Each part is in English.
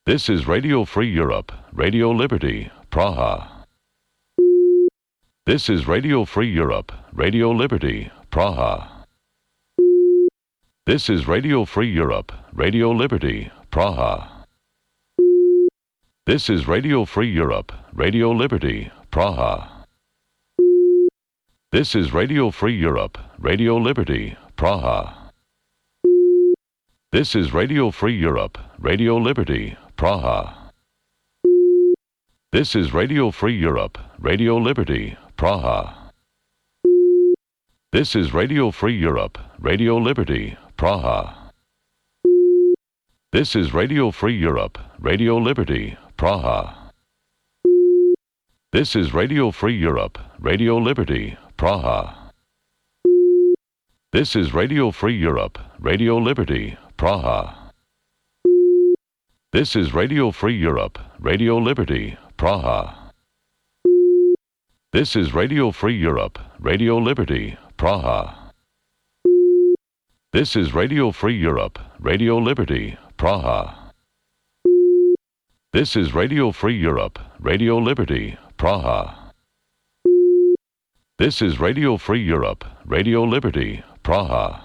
This is Radio Free Europe, Radio Liberty, Praha. This is Radio Free Europe, Radio Liberty, Praha. This is Radio Free Europe, Radio Liberty, Praha. This is Radio Free Europe, Radio Liberty, Praha. This is Radio Free Europe, Radio Liberty, Praha. This is Radio Free Europe, Radio Liberty, Praha. This is Radio Free Europe, Radio Liberty, Praha. This is Radio Free Europe, Radio Liberty, Praha. This is Radio Free Europe, Radio Liberty, Praha. This is Radio Free Europe, Radio Liberty, Praha. This is Radio Free Europe, Radio Liberty, Praha. This is Radio Free Europe, Radio Liberty, Praha. This is Radio Free Europe, Radio Liberty, Praha. This is Radio Free Europe, Radio Liberty, Praha. This is Radio Free Europe, Radio Liberty, Praha. This is Radio Free Europe, Radio Liberty, Praha.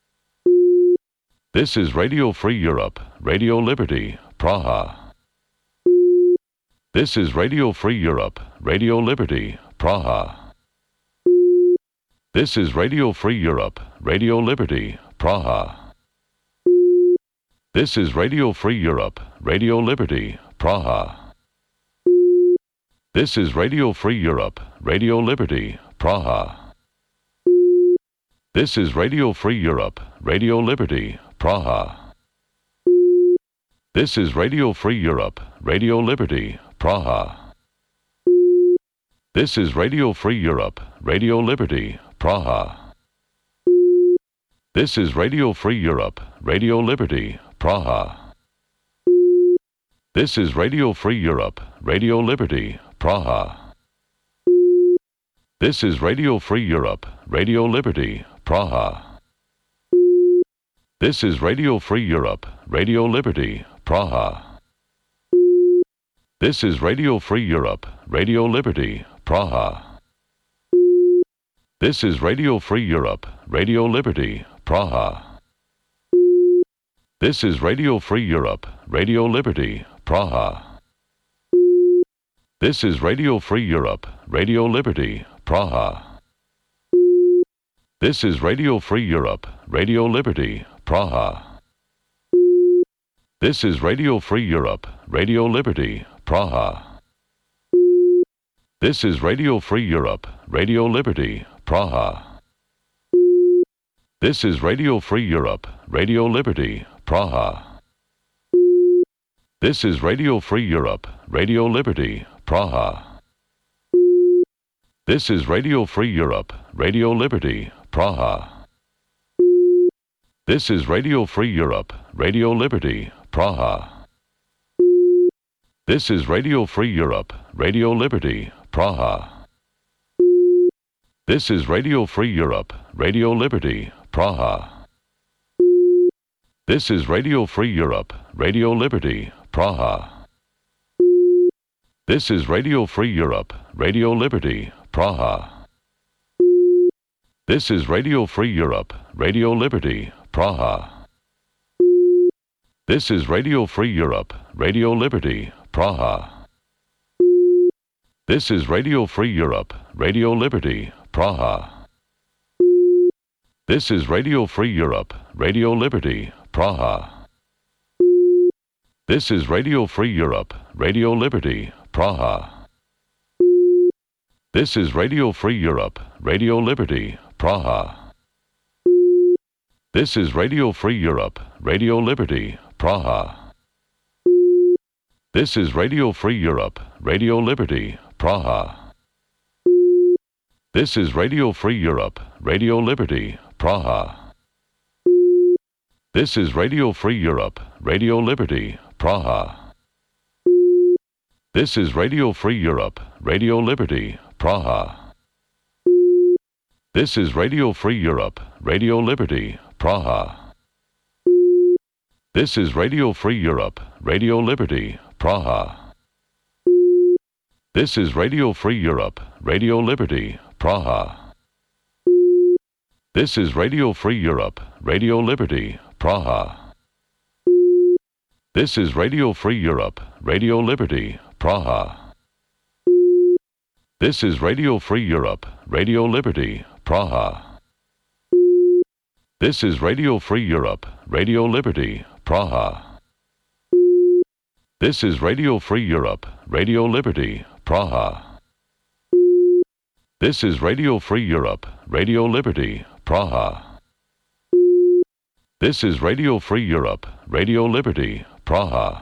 This is Radio Free Europe, Radio Liberty, Praha. This is Radio Free Europe, Radio Liberty, Praha. This is Radio Free Europe, Radio Liberty, Praha. This is Radio Free Europe, Radio Liberty, Praha. This is Radio Free Europe, Radio Liberty, Praha. This is Radio Free Europe, Radio Liberty, Praha. This is Radio Free Europe, Radio Liberty, Praha. This is Radio Free Europe, Radio Liberty, Praha. This is Radio Free Europe, Radio Liberty, Praha. This is Radio Free Europe, Radio Liberty, Praha. This is Radio Free Europe, Radio Liberty, Praha. This is Radio Free Europe, Radio Liberty, Praha. This is Radio Free Europe, Radio Liberty, Praha. This is Radio Free Europe, Radio Liberty, Praha. This is Radio Free Europe, Radio Liberty, Praha. This is Radio Free Europe, Radio Liberty, Praha. This is Radio Free Europe, Radio Liberty, Praha. This is Radio Free Europe, Radio Liberty, Praha. This is Radio Free Europe, Radio Liberty, Praha. This is Radio Free Europe, Radio Liberty, Praha. This is Radio Free Europe, Radio Liberty, Praha. This is Radio Free Europe, Radio Liberty, Praha. This is Radio Free Europe, Radio Liberty, Praha. This is Radio Free Europe, Radio Liberty, Praha. This is Radio Free Europe, Radio Liberty, Praha. This is Radio Free Europe, Radio Liberty, Praha. This is Radio Free Europe, Radio Liberty, Praha. This is Radio Free Europe, Radio Liberty, Praha. This is Radio Free Europe, Radio Liberty, Praha. This is Radio Free Europe, Radio Liberty, Praha. This is Radio Free Europe, Radio Liberty, Praha. This is Radio Free Europe, Radio Liberty, Praha. This is Radio Free Europe, Radio Liberty, Praha. This is Radio Free Europe, Radio Liberty, Praha. This is Radio Free Europe, Radio Liberty, Praha. This is Radio Free Europe, Radio Liberty, Praha. This is Radio Free Europe, Radio Liberty, Praha. This is Radio Free Europe, Radio Liberty, Praha. This is Radio Free Europe, Radio Liberty, Praha. This is Radio Free Europe, Radio Liberty, Praha. This is Radio Free Europe, Radio Liberty, Praha. This is Radio Free Europe, Radio Liberty, Praha. This is Radio Free Europe, Radio Liberty, Praha. This is Radio Free Europe, Radio Liberty, Praha. This is Radio Free Europe, Radio Liberty, Praha. This is Radio Free Europe, Radio Liberty, Praha. This is Radio Free Europe, Radio Liberty, Praha. This is Radio Free Europe, Radio Liberty, Praha.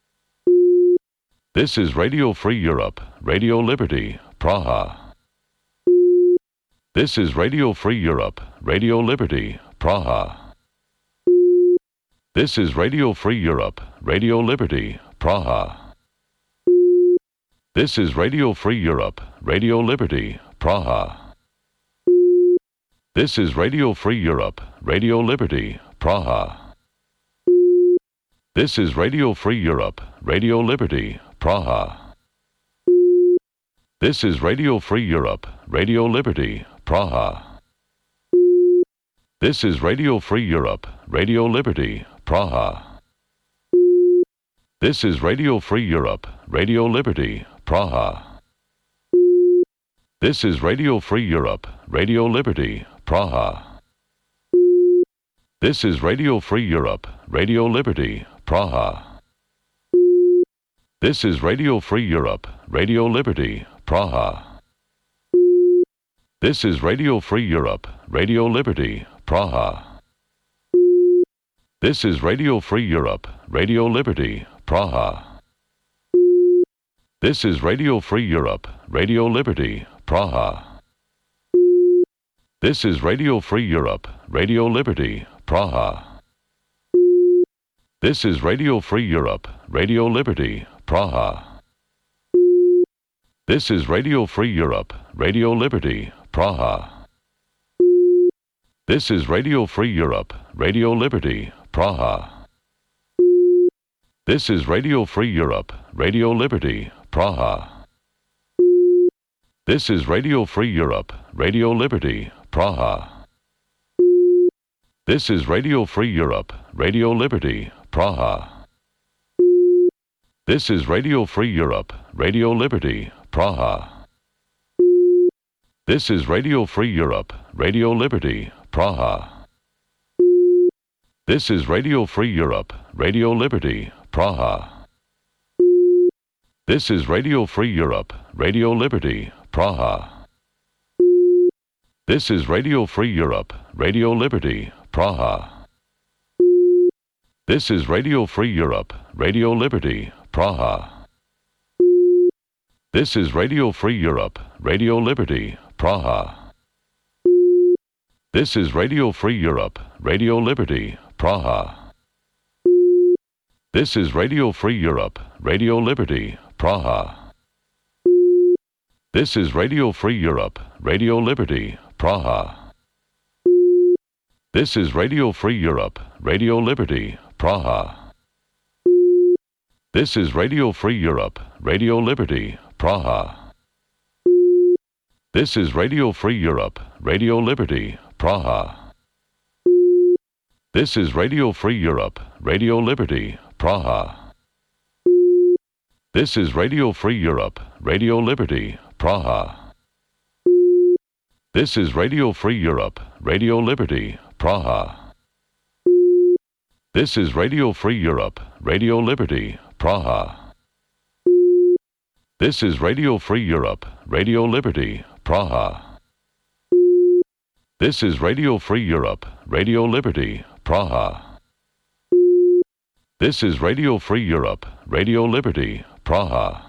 This is Radio Free Europe, Radio Liberty, Praha. This is Radio Free Europe, Radio Liberty, Praha. This is Radio Free Europe, Radio Liberty, Praha. This is Radio Free Europe, Radio Liberty, Praha. This is Radio Free Europe, Radio Liberty, Praha. This is Radio Free Europe, Radio Liberty, Praha. This is Radio Free Europe, Radio Liberty, Praha. This is Radio Free Europe, Radio Liberty, Praha. This is Radio Free Europe, Radio Liberty, Praha. This is Radio Free Europe, Radio Liberty, Praha. This is Radio Free Europe, Radio Liberty, Praha. This is Radio Free Europe, Radio Liberty, Praha. This is Radio Free Europe, Radio Liberty, Praha. This is Radio Free Europe, Radio Liberty, Praha. This is Radio Free Europe, Radio Liberty, Praha. This is Radio Free Europe, Radio Liberty, Praha. This is Radio Free Europe, Radio Liberty, Praha. This is Radio Free Europe, Radio Liberty, Praha. This is Radio Free Europe, Radio Liberty, Praha. This is Radio Free Europe, Radio Liberty, Praha. This is Radio Free Europe, Radio Liberty, Praha. This is Radio Free Europe, Radio Liberty, Praha. This is Radio Free Europe, Radio Liberty, Praha. This is Radio Free Europe, Radio Liberty, Praha. This is Radio Free Europe, Radio Liberty, Praha. This is Radio Free Europe, Radio Liberty, Praha. This is Radio Free Europe, Radio Liberty, Praha. This is Radio Free Europe, Radio Liberty, Praha. This is Radio Free Europe, Radio Liberty, Praha. This is Radio Free Europe, Radio Liberty, Praha. This is Radio Free Europe, Radio Liberty, Praha. This is Radio Free Europe, Radio Liberty, Praha. This is Radio Free Europe, Radio Liberty, Praha. This is Radio Free Europe, Radio Liberty, Praha. This is Radio Free Europe, Radio Liberty, Praha. This is Radio Free Europe, Radio Liberty, Praha. This is Radio Free Europe, Radio Liberty, Praha. This is Radio Free Europe, Radio Liberty, Praha. This is Radio Free Europe, Radio Liberty, Praha. This is Radio Free Europe, Radio Liberty, Praha. This is Radio Free Europe, Radio Liberty, Praha. This is Radio Free Europe, Radio Liberty, Praha.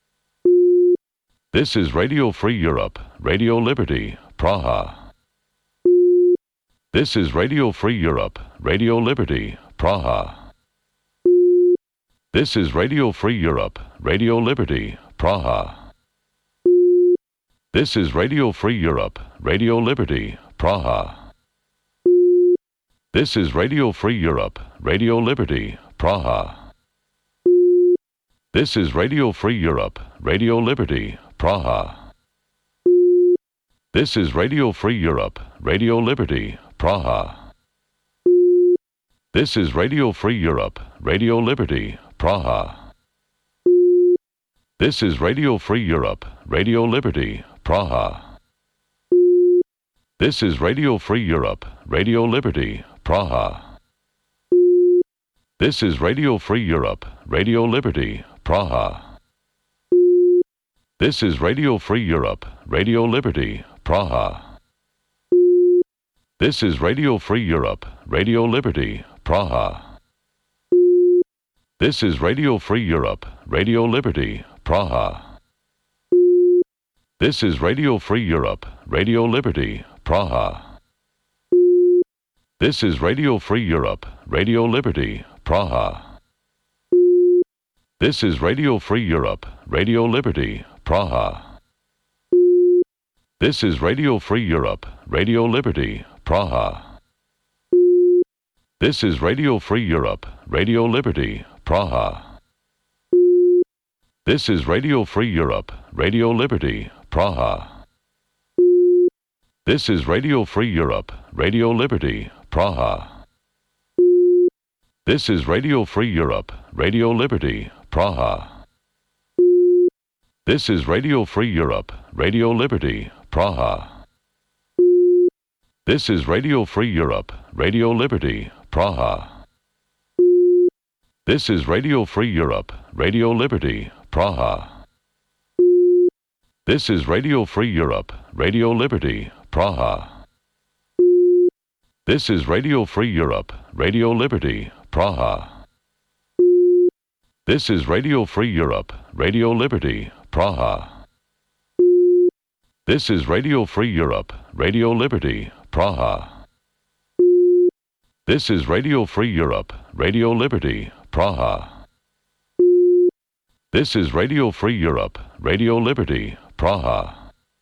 This is Radio Free Europe, Radio Liberty, Praha. This is Radio Free Europe, Radio Liberty, Praha. This is Radio Free Europe, Radio Liberty, Praha. This is Radio Free Europe, Radio Liberty, Praha. This is Radio Free Europe, Radio Liberty, Praha. This is Radio Free Europe, Radio Liberty, Praha. This is Radio Free Europe, Radio Liberty, Praha. This is Radio Free Europe, Radio Liberty, Praha. This is Radio Free Europe, Radio Liberty, Praha. This is Radio Free Europe, Radio Liberty, Praha. This is Radio Free Europe, Radio Liberty, Praha. This is Radio Free Europe, Radio Liberty, Praha. This is Radio Free Europe, Radio Liberty, Praha. This is Radio Free Europe, Radio Liberty, Praha. This is Radio Free Europe, Radio Liberty, Praha. This is Radio Free Europe, Radio Liberty, Praha. This is Radio Free Europe, Radio Liberty, Praha. This is Radio Free Europe, Radio Liberty, Praha. This is Radio Free Europe, Radio Liberty, Praha. This is Radio Free Europe, Radio Liberty, Praha. This is Radio Free Europe, Radio Liberty, Praha. This is Radio Free Europe, Radio Liberty, Praha. This is Radio Free Europe, Radio Liberty, Praha. This is Radio Free Europe, Radio Liberty, Praha. This is Radio Free Europe, Radio Liberty, Praha. This is Radio Free Europe, Radio Liberty, Praha. This is Radio Free Europe, Radio Liberty, Praha. This is Radio Free Europe, Radio Liberty, Praha. This is Radio Free Europe, Radio Liberty, Praha. This is Radio Free Europe, Radio Liberty, Praha. This is Radio Free Europe, Radio Liberty, Praha.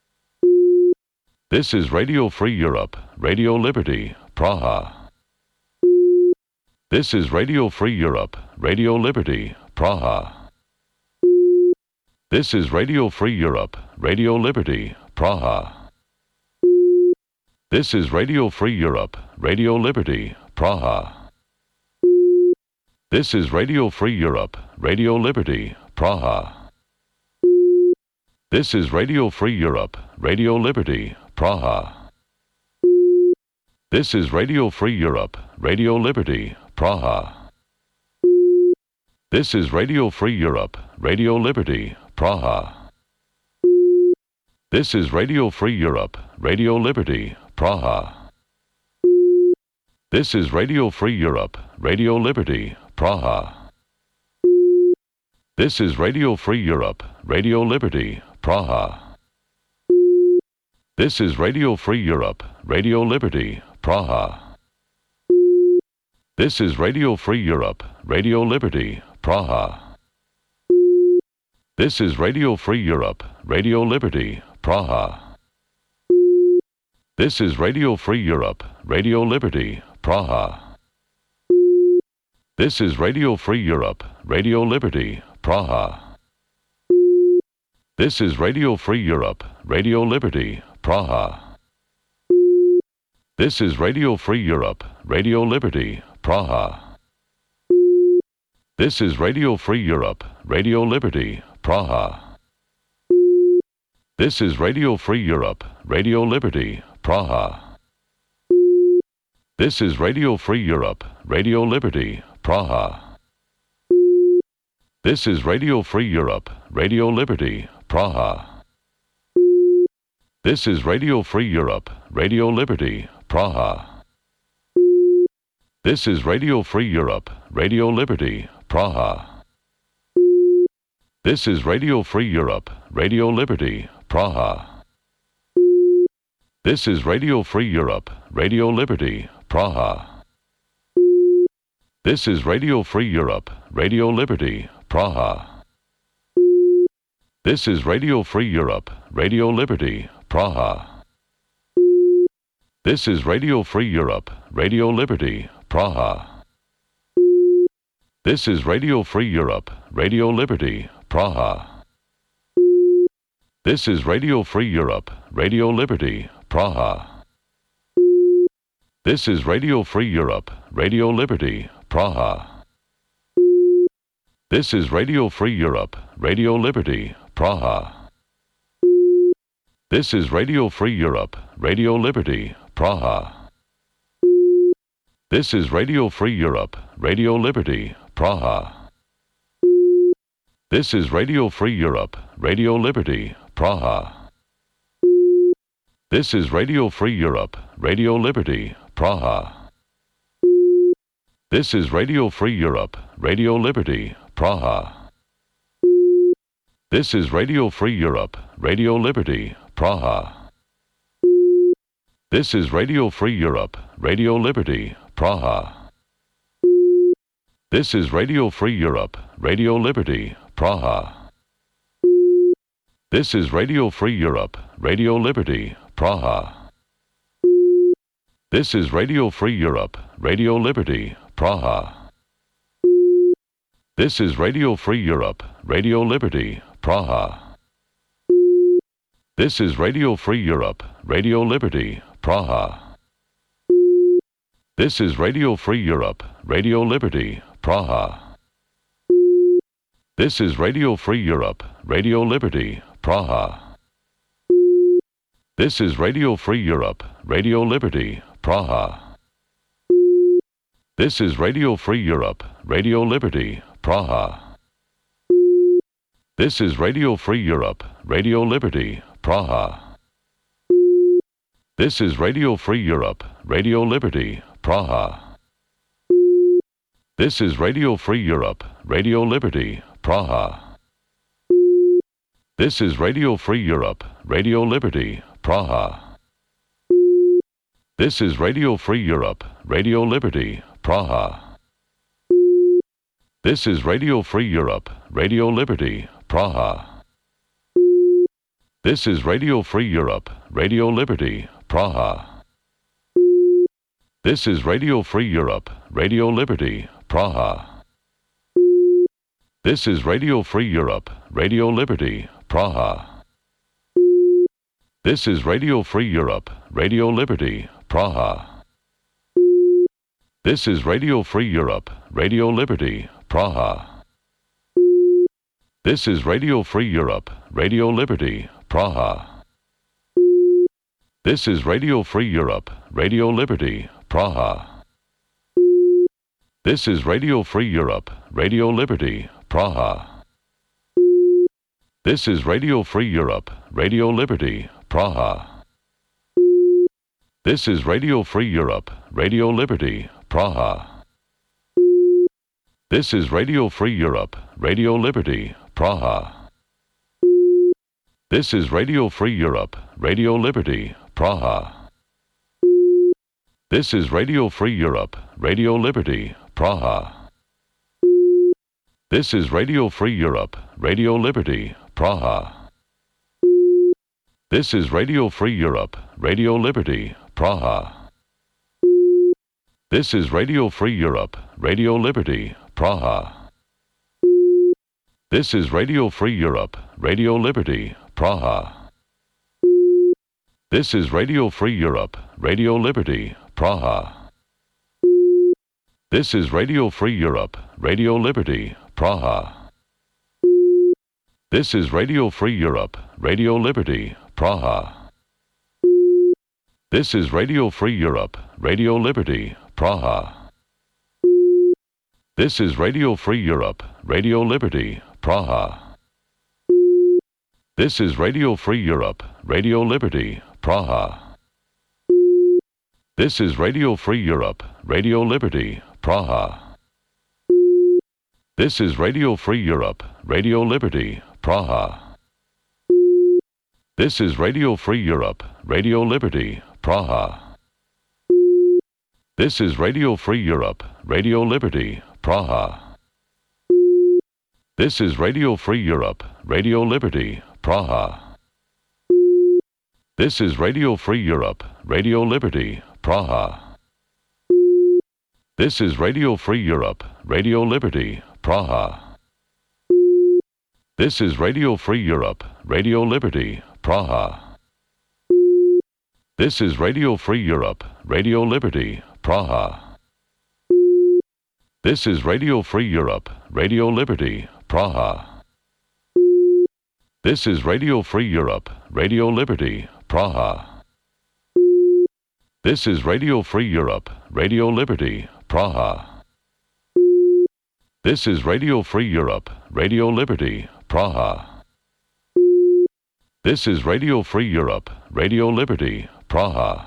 This is Radio Free Europe, Radio Liberty, Praha. This is Radio Free Europe, Radio Liberty, Praha. This is Radio Free Europe, Radio Liberty, Praha. This is Radio Free Europe, Radio Liberty, Praha. This is Radio Free Europe, Radio Liberty, Praha. This is Radio Free Europe, Radio Liberty, Praha. This is Radio Free Europe, Radio Liberty, Praha. This is Radio Free Europe, Radio Liberty, Praha. This is Radio Free Europe, Radio Liberty, Praha. This is Radio Free Europe, Radio Liberty, Praha. This is Radio Free Europe, Radio Liberty, Praha. This is Radio Free Europe, Radio Liberty, Praha. This is Radio Free Europe, Radio Liberty, Praha. This is Radio Free Europe, Radio Liberty, Praha. This is Radio Free Europe, Radio Liberty, Praha. This is Radio Free Europe, Radio Liberty, Praha. This is Radio Free Europe, Radio Liberty, Praha. This is Radio Free Europe, Radio Liberty, Praha. This is Radio Free Europe, Radio Liberty, Praha. This is Radio Free Europe, Radio Liberty, Praha. This is Radio Free Europe, Radio Liberty, Praha. This is Radio Free Europe, Radio Liberty, Praha. This is Radio Free Europe, Radio Liberty, Praha. This is Radio Free Europe, Radio Liberty, Praha. This is Radio Free Europe, Radio Liberty, Praha. This is Radio Free Europe, Radio Liberty, Praha. This is Radio Free Europe, Radio Liberty, Praha. This is Radio Free Europe, Radio Liberty, Praha. This is Radio Free Europe, Radio Liberty, Praha. This is Radio Free Europe, Radio Liberty, Praha. This is Radio Free Europe, Radio Liberty, Praha. This is Radio Free Europe, Radio Liberty, Praha. This is Radio Free Europe, Radio Liberty, Praha. This is Radio Free Europe, Radio Liberty, Praha. This is Radio Free Europe, Radio Liberty, Praha. This is Radio Free Europe, Radio Liberty, Praha. This is Radio Free Europe, Radio Liberty, Praha. This is Radio Free Europe, Radio Liberty, Praha. This is Radio Free Europe, Radio Liberty, Praha. This is Radio Free Europe, Radio Liberty, Praha. This is Radio Free Europe, Radio Liberty, Praha. This is Radio Free Europe, Radio Liberty, Praha. This is Radio Free Europe, Radio Liberty, Praha. This is Radio Free Europe, Radio Liberty, Praha. This is Radio Free Europe, Radio Liberty, Praha. This is Radio Free Europe, Radio Liberty, Praha. This is Radio Free Europe, Radio Liberty, Praha. This is Radio Free Europe, Radio Liberty, Praha. This is Radio Free Europe, Radio Liberty, Praha. This is Radio Free Europe, Radio Liberty, Praha. This is Radio Free Europe, Radio Liberty, Praha. This is Radio Free Europe, Radio Liberty, Praha. This is Radio Free Europe, Radio Liberty, Praha. This is Radio Free Europe, Radio Liberty, Praha. This is Radio Free Europe, Radio Liberty, Praha. This is Radio Free Europe, Radio Liberty, Praha. This is Radio Free Europe, Radio Liberty, Praha. This is Radio Free Europe, Radio Liberty, Praha. This is Radio Free Europe, Radio Liberty, Praha. This is Radio Free Europe, Radio Liberty, Praha. This is Radio Free Europe, Radio Liberty, Praha. This is Radio Free Europe, Radio Liberty, Praha. This is Radio Free Europe, Radio Liberty, Praha. This is Radio Free Europe, Radio Liberty, Praha. This is Radio Free Europe, Radio Liberty, Praha. This is Radio Free Europe, Radio Liberty, Praha. This is Radio Free Europe, Radio Liberty, Praha. This is Radio Free Europe, Radio Liberty, Praha. This is Radio Free Europe, Radio Liberty, Praha. This is Radio Free Europe, Radio Liberty, Praha. This is Radio Free Europe, Radio Liberty, Praha. This is Radio Free Europe, Radio Liberty, Praha. This is Radio Free Europe, Radio Liberty, Praha. This is Radio Free Europe, Radio Liberty, Praha. This is Radio Free Europe, Radio Liberty, Praha. This is Radio Free Europe, Radio Liberty, Praha. This is Radio Free Europe, Radio Liberty, Praha. This is Radio Free Europe, Radio Liberty, Praha. This is Radio Free Europe, Radio Liberty, Praha. This is Radio Free Europe, Radio Liberty, Praha. This is Radio Free Europe, Radio Liberty, Praha. This is Radio Free Europe, Radio Liberty, Praha. This is Radio Free Europe, Radio Liberty, Praha. This is Radio Free Europe, Radio Liberty, Praha. This is Radio Free Europe, Radio Liberty, Praha. This is Radio Free Europe, Radio Liberty, Praha. This is Radio Free Europe, Radio Liberty, Praha. This is Radio Free Europe, Radio Liberty, Praha. This is Radio Free Europe, Radio Liberty, Praha. This is Radio Free Europe, Radio Liberty, Praha. This is Radio Free Europe, Radio Liberty, Praha. This is Radio Free Europe, Radio Liberty, Praha.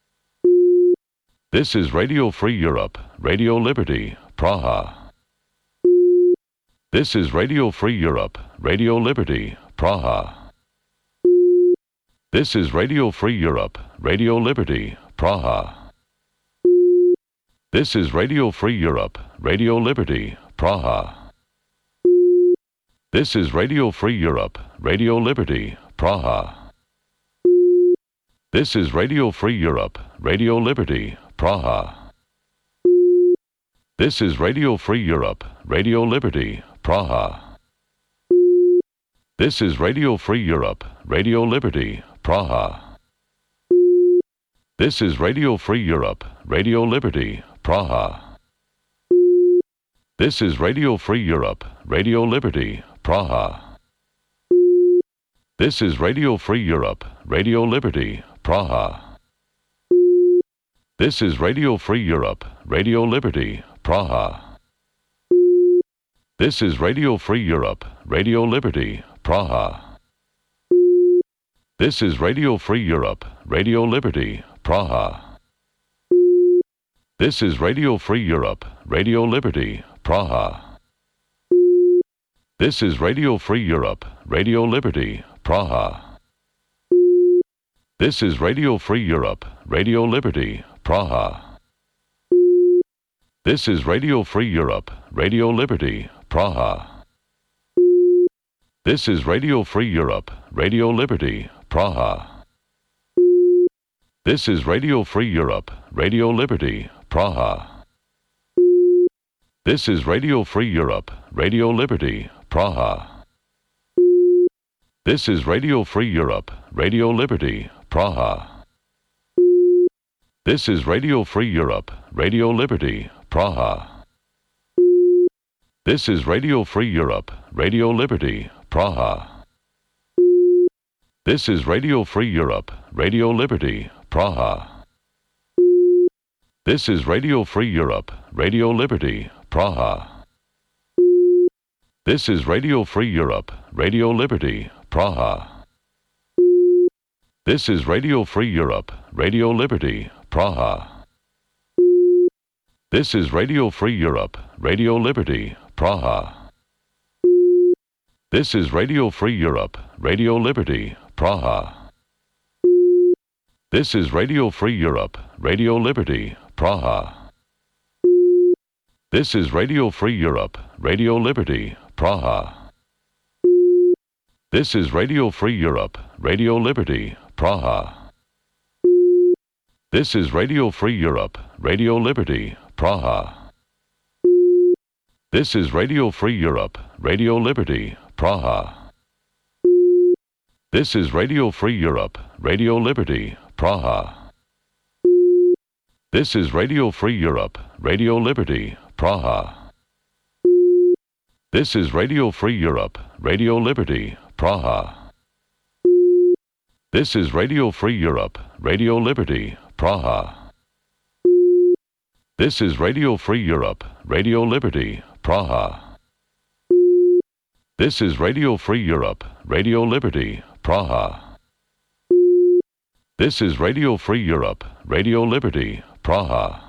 This is Radio Free Europe, Radio Liberty, Praha. This is Radio Free Europe, Radio Liberty, Praha. This is Radio Free Europe, Radio Liberty, Praha. This is Radio Free Europe, Radio Liberty, Praha. This is Radio Free Europe, Radio Liberty, Praha. This is Radio Free Europe, Radio Liberty, Praha. This is Radio Free Europe, Radio Liberty, Praha. This is Radio Free Europe, Radio Liberty, Praha. This is Radio Free Europe, Radio Liberty, Praha. This is Radio Free Europe, Radio Liberty, Praha. This is Radio Free Europe, Radio Liberty, Praha. This is Radio Free Europe, Radio Liberty, Praha. This is Radio Free Europe, Radio Liberty, Praha. This is Radio Free Europe, Radio Liberty, Praha. This is Radio Free Europe, Radio Liberty, Praha. This is Radio Free Europe, Radio Liberty, Praha. This is Radio Free Europe, Radio Liberty, Praha. This is Radio Free Europe, Radio Liberty, Praha. This is Radio Free Europe, Radio Liberty, Praha. This is Radio Free Europe, Radio Liberty, Praha. This is Radio Free Europe, Radio Liberty, Praha. This is Radio Free Europe, Radio Liberty, Praha. This is Radio Free Europe, Radio Liberty, Praha. This is Radio Free Europe, Radio Liberty, Praha. This is Radio Free Europe, Radio Liberty, Praha. This is Radio Free Europe, Radio Liberty, Praha. This is Radio Free Europe, Radio Liberty, Praha. This is Radio Free Europe, Radio Liberty, Praha. This is Radio Free Europe, Radio Liberty, Praha. This is Radio Free Europe, Radio Liberty, Praha. This is Radio Free Europe, Radio Liberty, Praha. This is Radio Free Europe, Radio Liberty, Praha. This is Radio Free Europe, Radio Liberty, Praha. This is Radio Free Europe, Radio Liberty, Praha. This is Radio Free Europe, Radio Liberty, Praha. This is Radio Free Europe, Radio Liberty, Praha. This is Radio Free Europe, Radio Liberty, Praha. This is Radio Free Europe, Radio Liberty, Praha. This is Radio Free Europe, Radio Liberty, Praha. This is Radio Free Europe, Radio Liberty, Praha. This is Radio Free Europe, Radio Liberty, Praha. This is Radio Free Europe, Radio Liberty, Praha.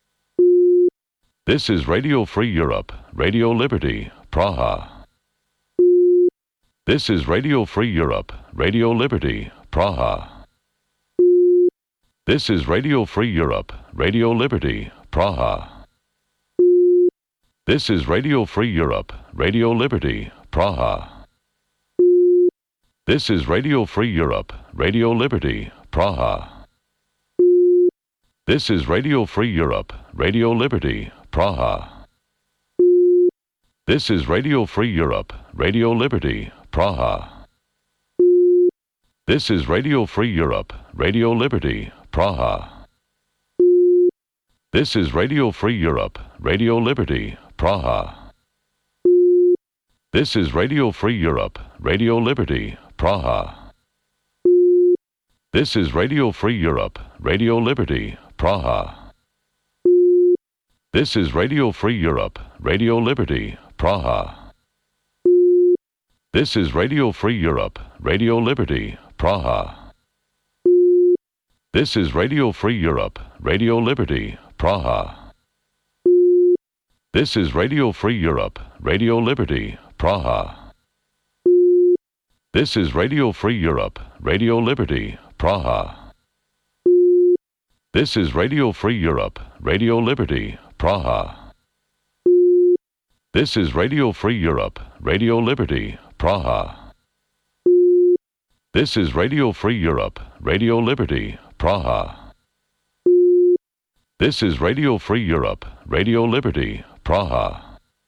This is Radio Free Europe, Radio Liberty, Praha. This is Radio Free Europe, Radio Liberty, Praha. This is Radio Free Europe, Radio Liberty, Praha. This is Radio Free Europe, Radio Liberty, Praha. This is Radio Free Europe, Radio Liberty, Praha. This is Radio Free Europe, Radio Liberty, Praha. This is Radio Free Europe, Radio Liberty, Praha. This is Radio Free Europe, Radio Liberty, Praha. This is Radio Free Europe, Radio Liberty, Praha. This is Radio Free Europe, Radio Liberty, Praha. This is Radio Free Europe, Radio Liberty, Praha. This is Radio Free Europe, Radio Liberty, Praha. This is Radio Free Europe, Radio Liberty, Praha. This is Radio Free Europe, Radio Liberty, Praha. This is Radio Free Europe, Radio Liberty, Praha. This is Radio Free Europe, Radio Liberty, Praha. This is Radio Free Europe, Radio Liberty, Praha. This is Radio Free Europe, Radio Liberty, Praha. This is Radio Free Europe, Radio Liberty, Praha. This is Radio Free Europe, Radio Liberty, Praha.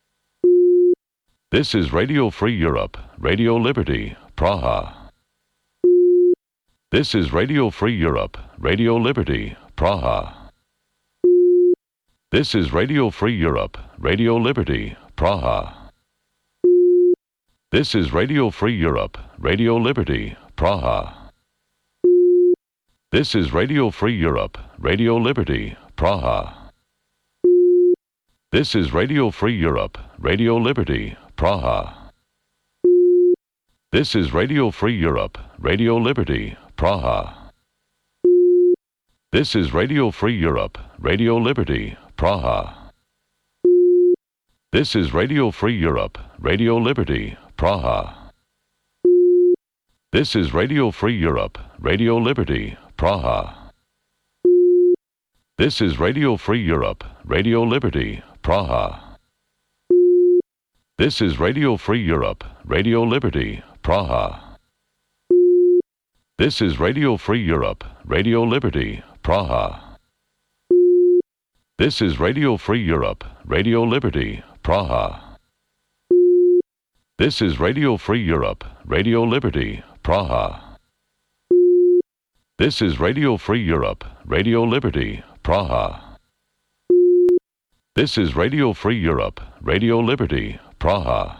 This is Radio Free Europe, Radio Liberty, Praha. This is Radio Free Europe, Radio Liberty, Praha. This is Radio Free Europe, Radio Liberty, Praha. This is Radio Free Europe, Radio Liberty, Praha. This is Radio Free Europe, Radio Liberty, Praha. This is Radio Free Europe, Radio Liberty, Praha. This is Radio Free Europe, Radio Liberty, Praha. This is Radio Free Europe, Radio Liberty, Praha. This is Radio Free Europe, Radio Liberty, Praha. This is Radio Free Europe, Radio Liberty, Praha. This is Radio Free Europe, Radio Liberty, Praha. This is Radio Free Europe, Radio Liberty, Praha. This is Radio Free Europe, Radio Liberty, Praha. This is Radio Free Europe, Radio Liberty, Praha. This is Radio Free Europe, Radio Liberty, Praha. This is Radio Free Europe, Radio Liberty, Praha. This is Radio Free Europe, Radio Liberty, Praha.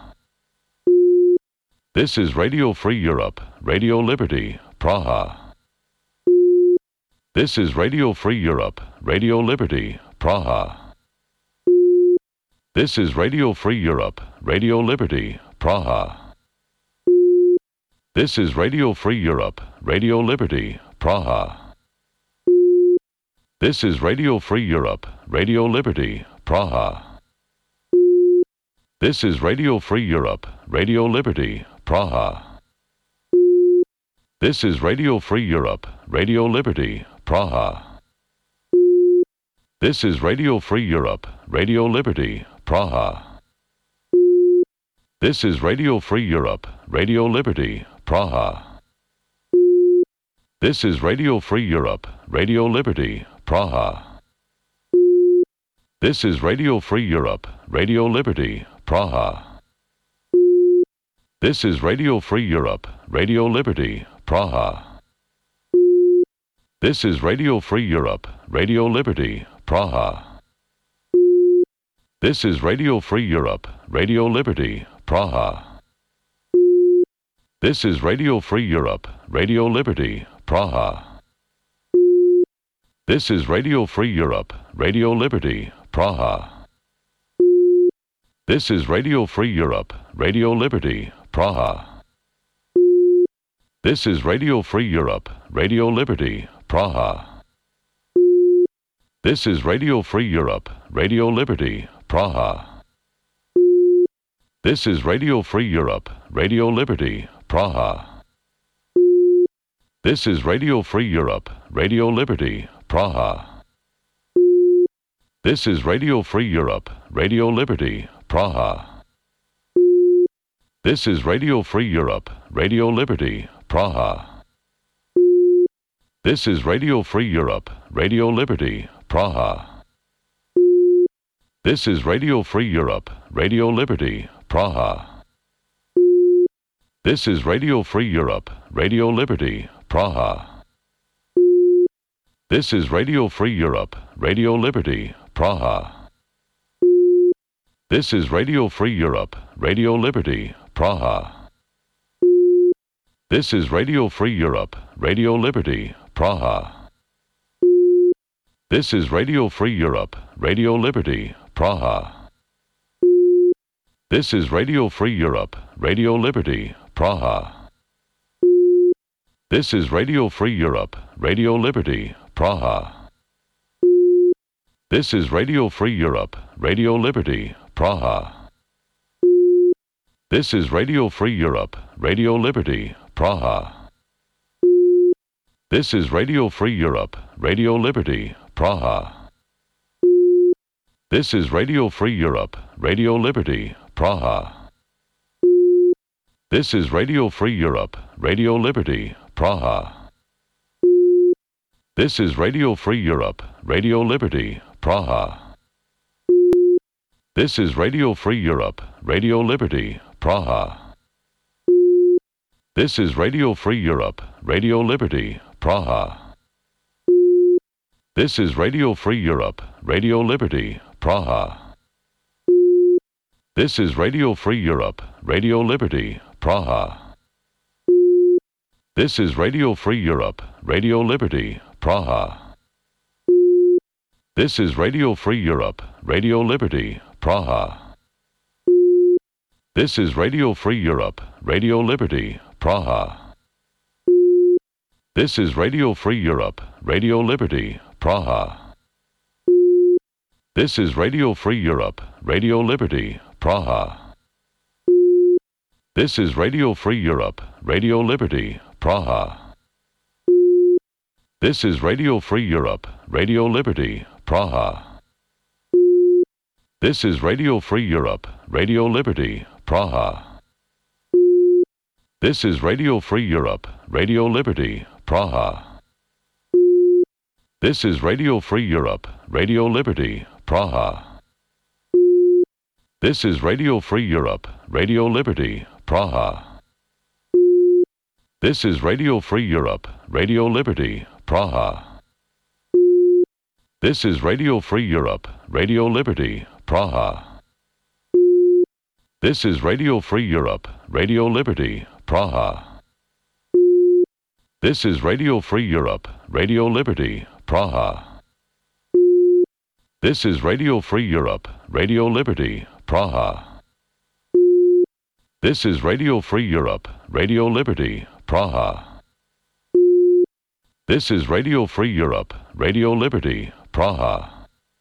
This is Radio Free Europe, Radio Liberty, Praha. This is Radio Free Europe, Radio Liberty, Praha. This is Radio Free Europe, Radio Liberty, Praha. This is Radio Free Europe, Radio Liberty, Praha. This is Radio Free Europe, Radio Liberty, Praha. This is Radio Free Europe, Radio Liberty, Praha. This is Radio Free Europe, Radio Liberty, Praha. This is Radio Free Europe, Radio Liberty, Praha. This is Radio Free Europe, Radio Liberty, Praha. This is Radio Free Europe, Radio Liberty, Praha. This is Radio Free Europe, Radio Liberty, Praha. This is Radio Free Europe, Radio Liberty, Praha. This is Radio Free Europe, Radio Liberty, Praha. This is Radio Free Europe, Radio Liberty, Praha. This is Radio Free Europe, Radio Liberty, Praha. This is Radio Free Europe, Radio Liberty, Praha. This is Radio Free Europe, Radio Liberty, Praha. This is Radio Free Europe, Radio Liberty, Praha. This is Radio Free Europe, Radio Liberty, Praha. This is Radio Free Europe, Radio Liberty, Praha. This is Radio Free Europe, Radio Liberty, Praha. This is Radio Free Europe, Radio Liberty, Praha. This is Radio Free Europe, Radio Liberty, Praha. This is Radio Free Europe, Radio Liberty, Praha. This is Radio Free Europe, Radio Liberty, Praha. This is Radio Free Europe, Radio Liberty, Praha. This is Radio Free Europe, Radio Liberty, Praha. This is Radio Free Europe, Radio Liberty, Praha. This is Radio Free Europe, Radio Liberty, Praha. This is Radio Free Europe, Radio Liberty, Praha. This is Radio Free Europe, Radio Liberty, Praha. This is Radio Free Europe, Radio Liberty, Praha. This is Radio Free Europe, Radio Liberty, Praha. This is Radio Free Europe, Radio Liberty, Praha. This is Radio Free Europe, Radio Liberty, Praha. This is Radio Free Europe, Radio Liberty, Praha. This is Radio Free Europe, Radio Liberty, Praha. This is Radio Free Europe, Radio Liberty, Praha. This is Radio Free Europe, Radio Liberty, Praha. This is Radio Free Europe, Radio Liberty, Praha. This is Radio Free Europe, Radio Liberty, Praha. This is Radio Free Europe, Radio Liberty, Praha. This is Radio Free Europe, Radio Liberty, Praha. This is Radio Free Europe, Radio Liberty, Praha. This is Radio Free Europe, Radio Liberty, Praha. This is Radio Free Europe, Radio Liberty, Praha. This is Radio Free Europe, Radio Liberty, Praha. This is Radio Free Europe, Radio Liberty, Praha. This is Radio Free Europe, Radio Liberty, Praha. This is Radio Free Europe, Radio Liberty, Praha. This is Radio Free Europe, Radio Liberty, Praha. This is Radio Free Europe, Radio Liberty, Praha. This is Radio Free Europe, Radio Liberty, Praha. This is Radio Free Europe, Radio Liberty, Praha. This is Radio Free Europe, Radio Liberty, Praha. This is Radio Free Europe, Radio Liberty, Praha. This is Radio Free Europe, Radio Liberty, Praha. This is Radio Free Europe, Radio Liberty, Praha. This is Radio Free Europe, Radio Liberty, Praha. This is Radio Free Europe, Radio Liberty, Praha.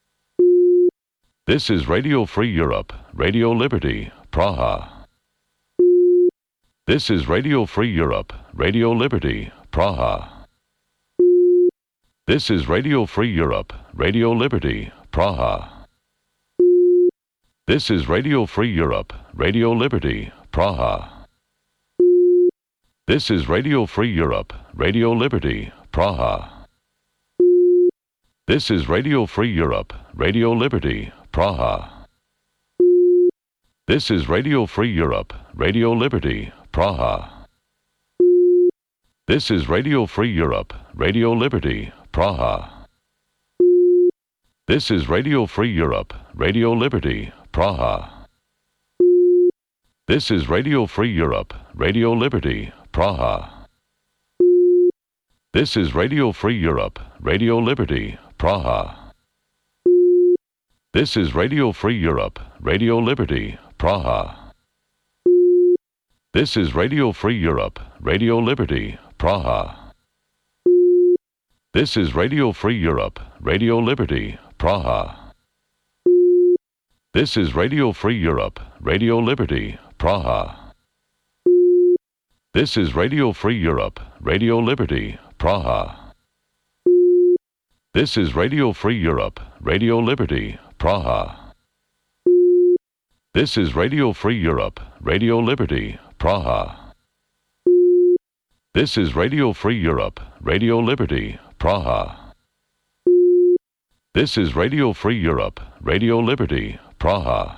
This is Radio Free Europe, Radio Liberty, Praha. This is Radio Free Europe, Radio Liberty, Praha. This is Radio Free Europe, Radio Liberty, Praha. This is Radio Free Europe, Radio Liberty, Praha. This is Radio Free Europe, Radio Liberty, Praha. This is Radio Free Europe, Radio Liberty, Praha. This is Radio Free Europe, Radio Liberty, Praha. This is Radio Free Europe, Radio Liberty, Praha. This is Radio Free Europe, Radio Liberty, Praha. This is Radio Free Europe, Radio Liberty, Praha. This is Radio Free Europe, Radio Liberty, Praha. This is Radio Free Europe, Radio Liberty, Praha. This is Radio Free Europe, Radio Liberty, Praha. This is Radio Free Europe, Radio Liberty, Praha. This is Radio Free Europe, Radio Liberty, Praha. This is Radio Free Europe, Radio Liberty, Praha. This is Radio Free Europe, Radio Liberty, Praha. This is Radio Free Europe, Radio Liberty, Praha. This is Radio Free Europe, Radio Liberty, Praha. This is Radio Free Europe, Radio Liberty, Praha.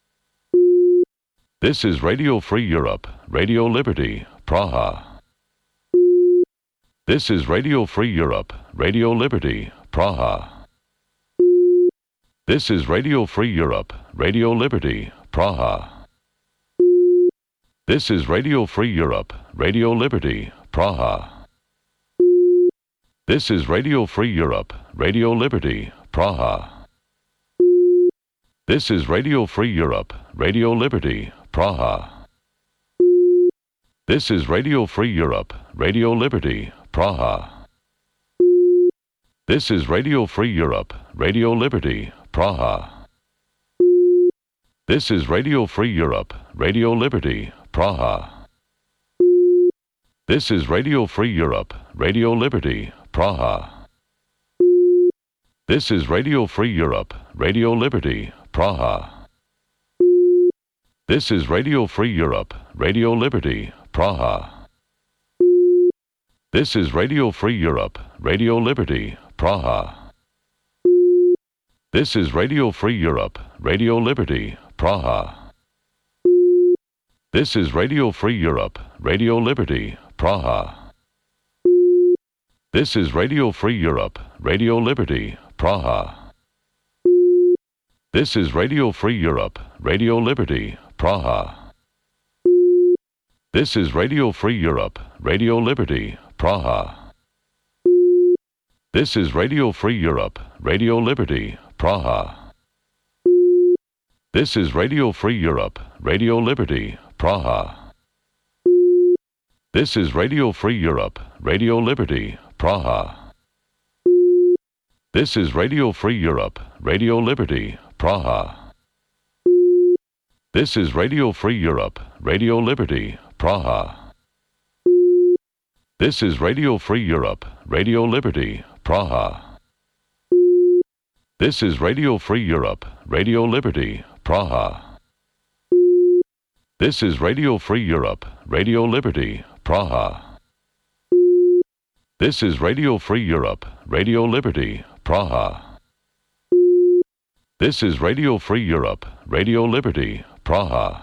This is Radio Free Europe, Radio Liberty, Praha. This is Radio Free Europe, Radio Liberty, Praha. This is Radio Free Europe, Radio Liberty, Praha. This is Radio Free Europe, Radio Liberty, Praha. This is Radio Free Europe, Radio Liberty, Praha. This is Radio Free Europe, Radio Liberty, Praha. This is Radio Free Europe, Radio Liberty, Praha. This is Radio Free Europe, Radio Liberty, Praha. This is Radio Free Europe, Radio Liberty, Praha. This is Radio Free Europe, Radio Liberty, Praha. This is Radio Free Europe, Radio Liberty, Praha. This is Radio Free Europe, Radio Liberty, Praha. This is Radio Free Europe, Radio Liberty, Praha. This is Radio Free Europe, Radio Liberty, Praha. This is Radio Free Europe, Radio Liberty, Praha. This is Radio Free Europe, Radio Liberty, Praha. This is Radio Free Europe, Radio Liberty, Praha. This is Radio Free Europe, Radio Liberty, Praha. This is Radio Free Europe, Radio Liberty, Praha. This is Radio Free Europe, Radio Liberty, Praha. This is Radio Free Europe, Radio Liberty, Praha. This is Radio Free Europe, Radio Liberty, Praha. This is Radio Free Europe, Radio Liberty, Praha. This is Radio Free Europe, Radio Liberty, Praha. This is Radio Free Europe, Radio Liberty, Praha. This is Radio Free Europe, Radio Liberty, Praha. This is Radio Free Europe, Radio Liberty, Praha. This is Radio Free Europe, Radio Liberty, Praha.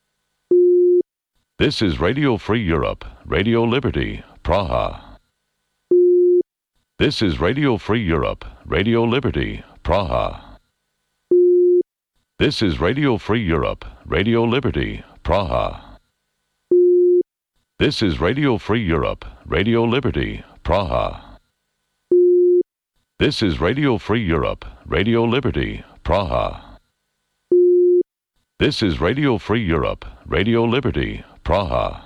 This is Radio Free Europe, Radio Liberty, Praha. This is Radio Free Europe, Radio Liberty, Praha. This is Radio Free Europe, Radio Liberty, Praha. This is Radio Free Europe, Radio Liberty, Praha. This is Radio Free Europe, Radio Liberty, Praha. This is Radio Free Europe, Radio Liberty, Praha.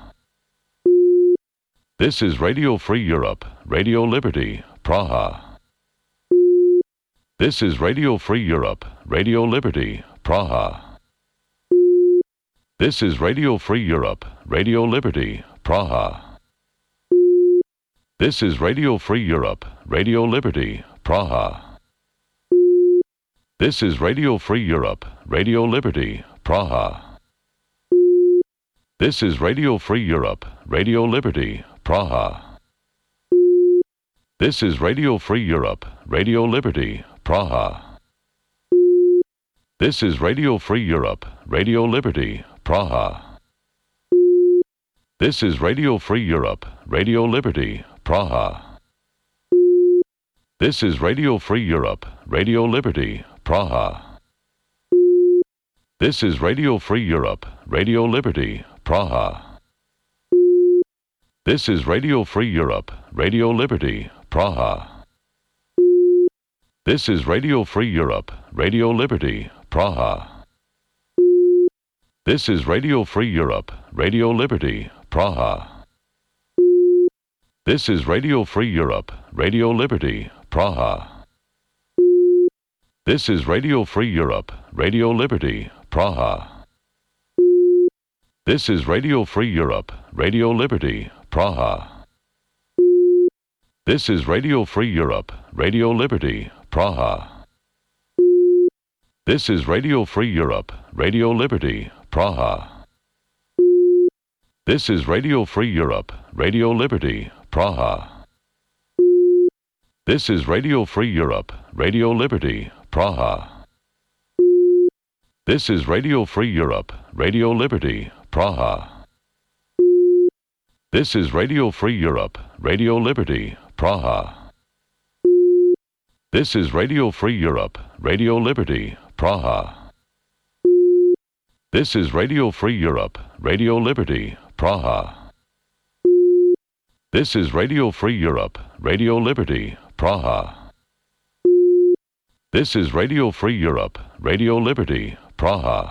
This is Radio Free Europe, Radio Liberty, Praha. This is Radio Free Europe, Radio Liberty, Praha. This is Radio Free Europe, Radio Liberty, Praha. This is Radio Free Europe, Radio Liberty, Praha. This is Radio Free Europe, Radio Liberty, Praha. This is Radio Free Europe, Radio Liberty, Praha. This is Radio Free Europe, Radio Liberty, Praha. This is Radio Free Europe, Radio Liberty, Praha. This is Radio Free Europe, Radio Liberty, Praha. This is Radio Free Europe, Radio Liberty, Praha. This is Radio Free Europe, Radio Liberty, Praha. This is Radio Free Europe, Radio Liberty, Praha. This is Radio Free Europe, Radio Liberty, Praha. This is Radio Free Europe, Radio Liberty, Praha. This is Radio Free Europe, Radio Liberty, Praha. This is Radio Free Europe, Radio Liberty, Praha. This is Radio Free Europe, Radio Liberty, Praha. This is Radio Free Europe, Radio Liberty, Praha. This is Radio Free Europe, Radio Liberty, Praha. This is Radio Free Europe, Radio Liberty, Praha. This is Radio Free Europe, Radio Liberty, Praha. This is Radio Free Europe, Radio Liberty, Praha. This is Radio Free Europe, Radio Liberty, Praha. This is Radio Free Europe, Radio Liberty, Praha. This is Radio Free Europe, Radio Liberty, Praha. This is Radio Free Europe, Radio Liberty, Praha. This is Radio Free Europe, Radio Liberty, Praha.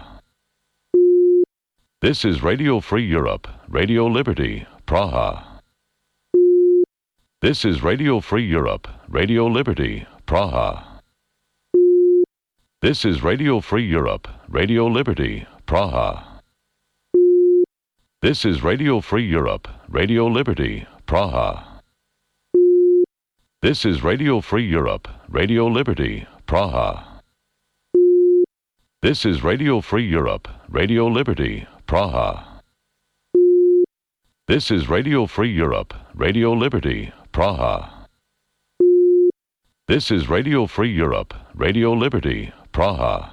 This is Radio Free Europe, Radio Liberty, Praha. This is Radio Free Europe, Radio Liberty, Praha. This is Radio Free Europe, Radio Liberty, Praha. This is Radio Free Europe, Radio Liberty, Praha. This is Radio Free Europe, Radio Liberty, Praha. This is Radio Free Europe, Radio Liberty, Praha. This is Radio Free Europe, Radio Liberty, Praha. This is Radio Free Europe, Radio Liberty, Praha.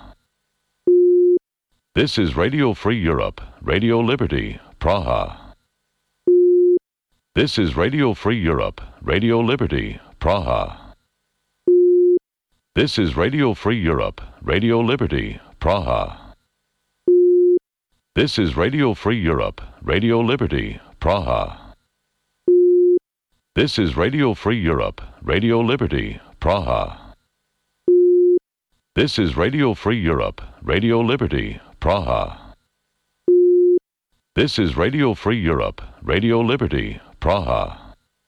This is Radio Free Europe, Radio Liberty, Praha. This is Radio Free Europe, Radio Liberty, Praha. This is Radio Free Europe, Radio Liberty, Praha. This is Radio Free Europe, Radio Liberty, Praha. This is Radio Free Europe, Radio Liberty, Praha. This is Radio Free Europe, Radio Liberty, Praha. This is Radio Free Europe, Radio Liberty, Praha.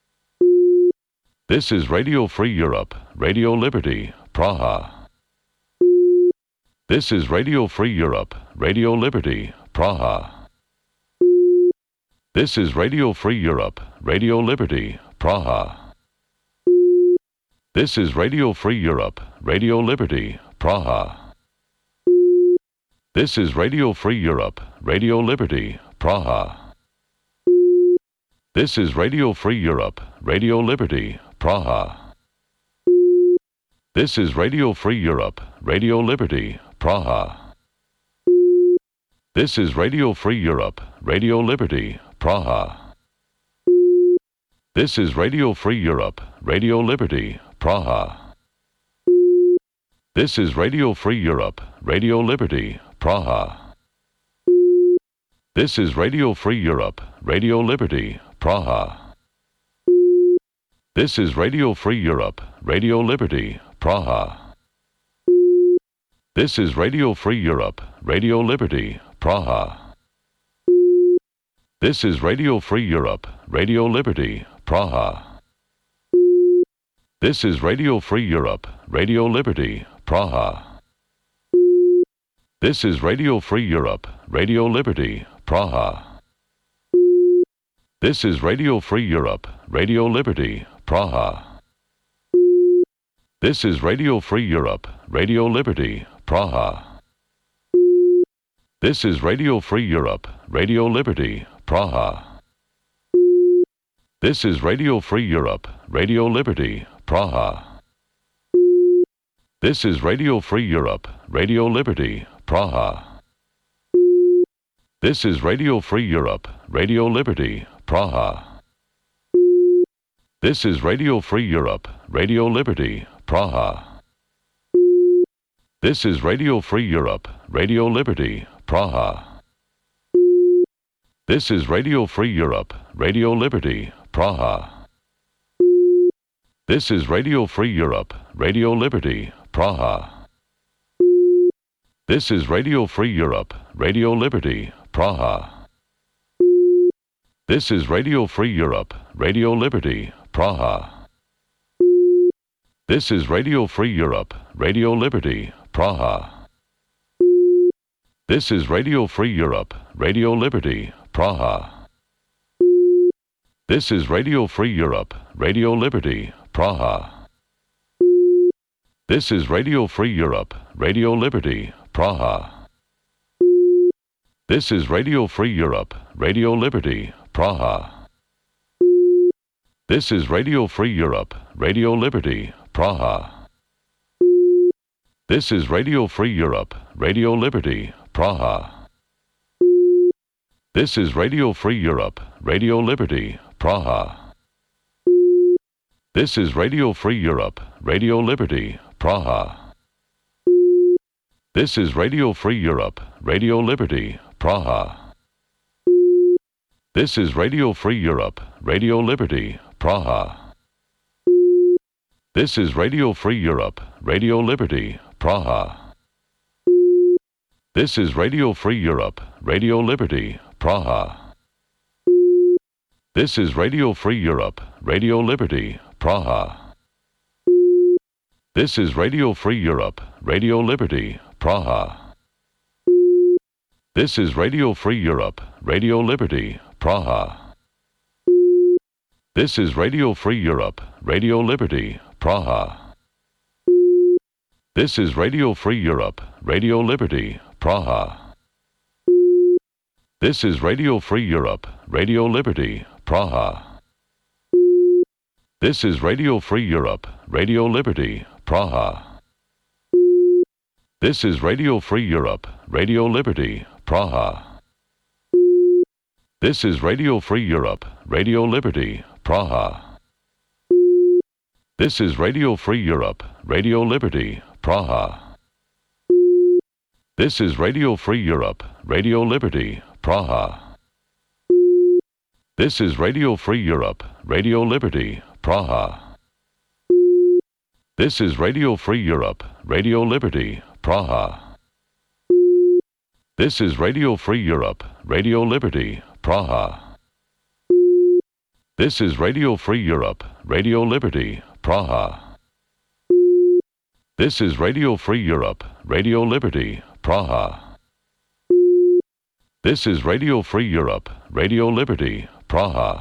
This is Radio Free Europe, Radio Liberty, Praha. This is Radio Free Europe, Radio Liberty, Praha. This is Radio Free Europe, Radio Liberty, Praha. This is Radio Free Europe, Radio Liberty, Praha. This is Radio Free Europe, Radio Liberty, Praha. This is Radio Free Europe, Radio Liberty, Praha. This is Radio Free Europe, Radio Liberty, Praha. This is Radio Free Europe, Radio Liberty, Praha. This is Radio Free Europe, Radio Liberty, Praha. This is Radio Free Europe, Radio Liberty, Praha. This is Radio Free Europe, Radio Liberty, Praha. This is Radio Free Europe, Radio Liberty, Praha. This is Radio Free Europe, Radio Liberty, Praha. This is Radio Free Europe, Radio Liberty, Praha. This is Radio Free Europe, Radio Liberty, Praha. This is Radio Free Europe, Radio Liberty, Praha. This is Radio Free Europe, Radio Liberty, Praha. This is Radio Free Europe, Radio Liberty, Praha. This is Radio Free Europe, Radio Liberty, Praha. This is Radio Free Europe, Radio Liberty, Praha. This is Radio Free Europe, Radio Liberty, Praha. This is Radio Free Europe, Radio Liberty, Praha. This is Radio Free Europe, Radio Liberty, Praha. This is Radio Free Europe, Radio Liberty, Praha. This is Radio Free Europe, Radio Liberty, Praha. This is Radio Free Europe, Radio Liberty, Praha. This is Radio Free Europe, Radio Liberty, Praha. This is Radio Free Europe, Radio Liberty, Praha. This is Radio Free Europe, Radio Liberty, Praha. This is Radio Free Europe, Radio Liberty, Praha. This is Radio Free Europe, Radio Liberty, Praha. This is Radio Free Europe, Radio Liberty, Praha. This is Radio Free Europe, Radio Liberty, Praha. This is Radio Free Europe, Radio Liberty, Praha. This is Radio Free Europe, Radio Liberty, Praha. This is Radio Free Europe, Radio Liberty, Praha. This is Radio Free Europe, Radio Liberty, Praha. This is Radio Free Europe, Radio Liberty, Praha. This is Radio Free Europe, Radio Liberty, Praha. This is Radio Free Europe, Radio Liberty, Praha. This is Radio Free Europe, Radio Liberty, Praha. This is Radio Free Europe, Radio Liberty, Praha. This is Radio Free Europe, Radio Liberty, Praha. This is Radio Free Europe, Radio Liberty, Praha. This is Radio Free Europe, Radio Liberty, Praha. This is Radio Free Europe, Radio Liberty, Praha. This is Radio Free Europe, Radio Liberty, Praha. This is Radio Free Europe, Radio Liberty, Praha. This is Radio Free Europe, Radio Liberty, Praha. This is Radio Free Europe, Radio Liberty, Praha. This is Radio Free Europe, Radio Liberty, Praha. This is Radio Free Europe, Radio Liberty, Praha. This is Radio Free Europe, Radio Liberty, Praha. This is Radio Free Europe, Radio Liberty, Praha. This is Radio Free Europe, Radio Liberty, Praha. This is Radio Free Europe, Radio Liberty, Praha. This is Radio Free Europe, Radio Liberty, Praha. This is Radio Free Europe, Radio Liberty, Praha.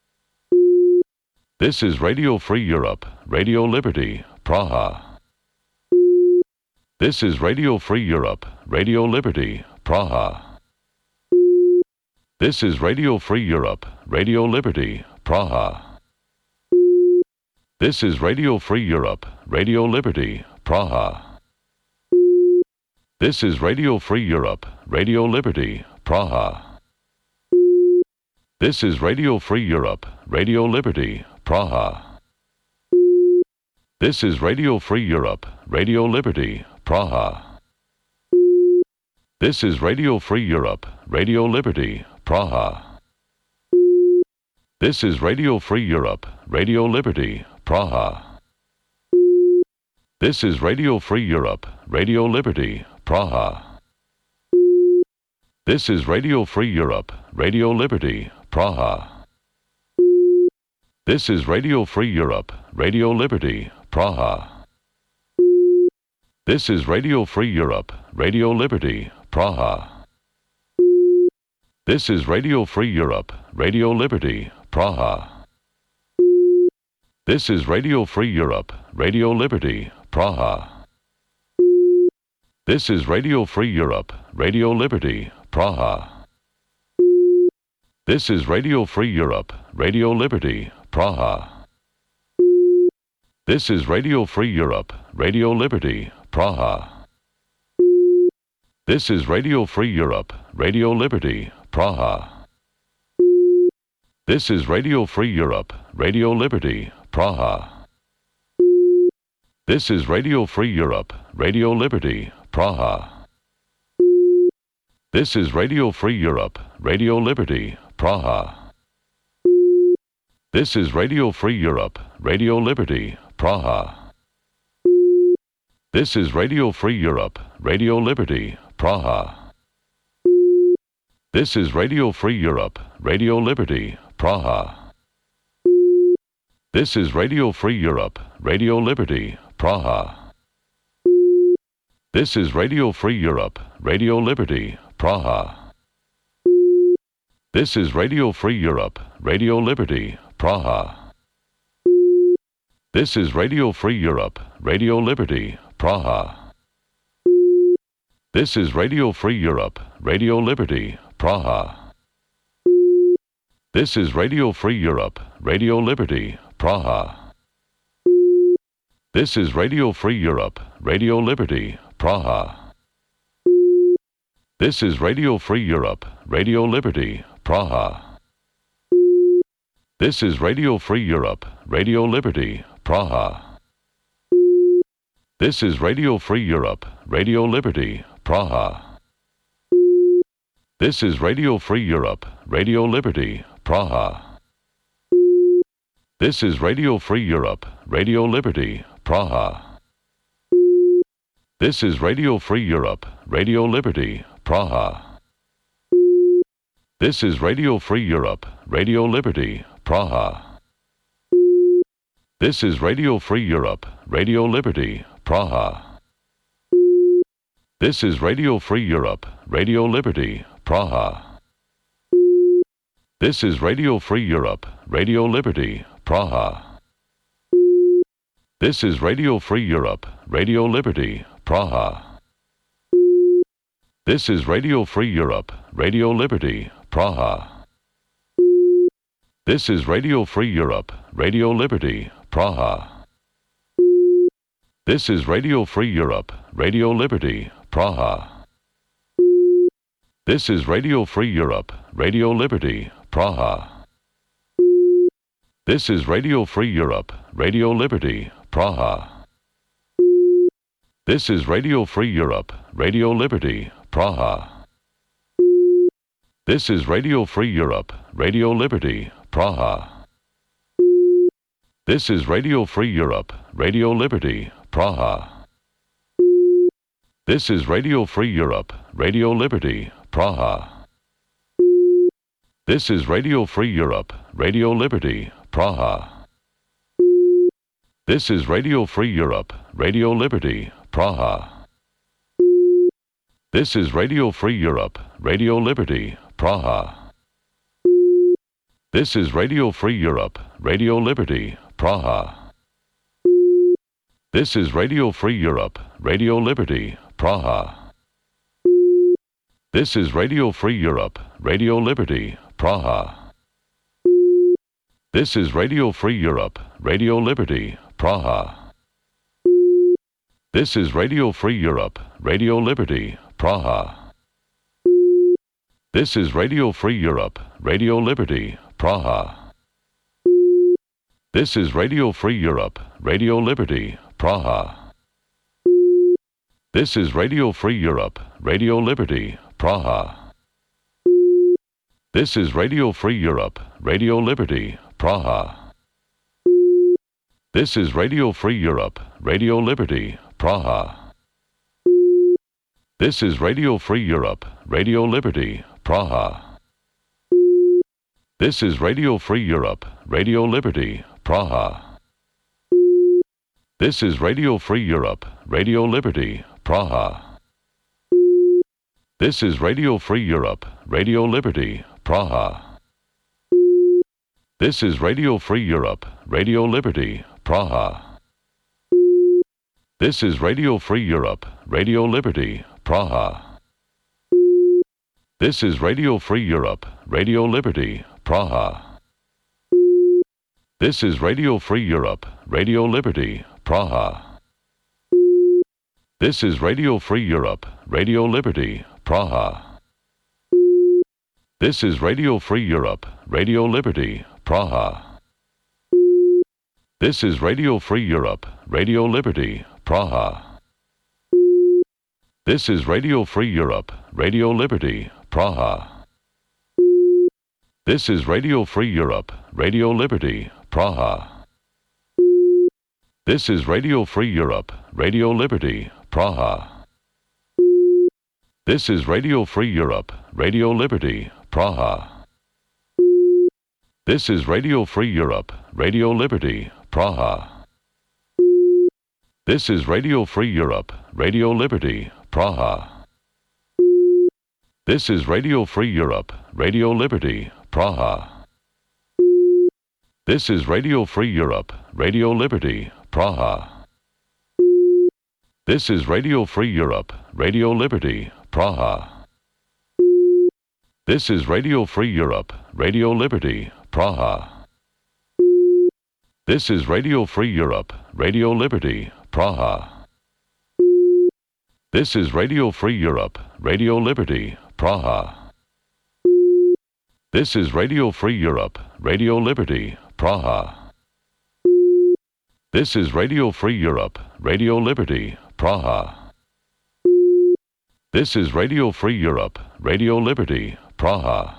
This is Radio Free Europe, Radio Liberty, Praha. This is Radio Free Europe, Radio Liberty, Praha. This is Radio Free Europe, Radio Liberty, Praha. This is Radio Free Europe, Radio Liberty, Praha. This is Radio Free Europe, Radio Liberty, Praha. This is Radio Free Europe, Radio Liberty, Praha. This is Radio Free Europe, Radio Liberty, Praha. This is Radio Free Europe, Radio Liberty, Praha. This is Radio Free Europe, Radio Liberty, Praha. This is Radio Free Europe, Radio Liberty, Praha. This is Radio Free Europe, Radio Liberty, Praha. This is Radio Free Europe, Radio Liberty, Praha. This is Radio Free Europe, Radio Liberty, Praha. This is Radio Free Europe, Radio Liberty, Praha. This is Radio Free Europe, Radio Liberty, Praha. This is Radio Free Europe, Radio Liberty, Praha. This is Radio Free Europe, Radio Liberty, Praha. This is Radio Free Europe, Radio Liberty, Praha. This is Radio Free Europe, Radio Liberty, Praha. This is Radio Free Europe, Radio Liberty, Praha. This is Radio Free Europe, Radio Liberty, Praha. This is Radio Free Europe, Radio Liberty, Praha. This is Radio Free Europe, Radio Liberty, Praha. This is Radio Free Europe, Radio Liberty, Praha. This is Radio Free Europe, Radio Liberty, Praha. This is Radio Free Europe, Radio Liberty, Praha. This is Radio Free Europe, Radio Liberty, Praha. This is Radio Free Europe, Radio Liberty, Praha. This is Radio Free Europe, Radio Liberty, Praha. This is Radio Free Europe, Radio Liberty, Praha. This is Radio Free Europe, Radio Liberty, Praha. This is Radio Free Europe, Radio Liberty, Praha. This is Radio Free Europe, Radio Liberty, Praha. This is Radio Free Europe, Radio Liberty, Praha. This is Radio Free Europe, Radio Liberty, Praha. This is Radio Free Europe, Radio Liberty, Praha. This is Radio Free Europe, Radio Liberty, Praha. This is Radio Free Europe, Radio Liberty, Praha. This is Radio Free Europe, Radio Liberty, Praha. This is Radio Free Europe, Radio Liberty, Praha. This is Radio Free Europe, Radio Liberty, Praha. This is Radio Free Europe, Radio Liberty, Praha. This is Radio Free Europe, Radio Liberty, Praha. This is Radio Free Europe, Radio Liberty, Praha. This is Radio Free Europe, Radio Liberty, Praha. This is Radio Free Europe, Radio Liberty, Praha. This is Radio Free Europe, Radio Liberty, Praha. This is Radio Free Europe, Radio Liberty, Praha. This is Radio Free Europe, Radio Liberty, Praha. This is Radio Free Europe, Radio Liberty, Praha. This is Radio Free Europe, Radio Liberty, Praha. This is Radio Free Europe, Radio Liberty, Praha. This is Radio Free Europe, Radio Liberty, Praha. This is Radio Free Europe, Radio Liberty, Praha. This is Radio Free Europe, Radio Liberty, Praha. This is Radio Free Europe, Radio Liberty, Praha. This is Radio Free Europe, Radio Liberty, Praha. This is Radio Free Europe, Radio Liberty, Praha. This is Radio Free Europe, Radio Liberty, Praha. This is Radio Free Europe, Radio Liberty, Praha. This is Radio Free Europe, Radio Liberty, Praha. This is Radio Free Europe, Radio Liberty, Praha. This is Radio Free Europe, Radio Liberty, Praha. This is Radio Free Europe, Radio Liberty, Praha. This is Radio Free Europe, Radio Liberty, Praha. This is Radio Free Europe, Radio Liberty, Praha. This is Radio Free Europe, Radio Liberty, Praha. This is Radio Free Europe, Radio Liberty, Praha. This is Radio Free Europe, Radio Liberty, Praha. This is Radio Free Europe, Radio Liberty, Praha. This is Radio Free Europe, Radio Liberty, Praha. This is Radio Free Europe, Radio Liberty, Praha. This is Radio Free Europe, Radio Liberty, Praha. This is Radio Free Europe, Radio Liberty, Praha. This is Radio Free Europe, Radio Liberty, Praha. This is Radio Free Europe, Radio Liberty, Praha. This is Radio Free Europe, Radio Liberty, Praha. This is Radio Free Europe, Radio Liberty, Praha. This is Radio Free Europe, Radio Liberty, Praha. This is Radio Free Europe, Radio Liberty, Praha. This is Radio Free Europe, Radio Liberty, Praha. This is Radio Free Europe, Radio Liberty, Praha. This is Radio Free Europe, Radio Liberty, Praha. This is Radio Free Europe, Radio Liberty, Praha. This is Radio Free Europe, Radio Liberty, Praha. This is Radio Free Europe, Radio Liberty, Praha. This is Radio Free Europe, Radio Liberty, Praha. This is Radio Free Europe, Radio Liberty, Praha. This is Radio Free Europe, Radio Liberty, Praha. This is Radio Free Europe, Radio Liberty, Praha. This is Radio Free Europe, Radio Liberty, Praha.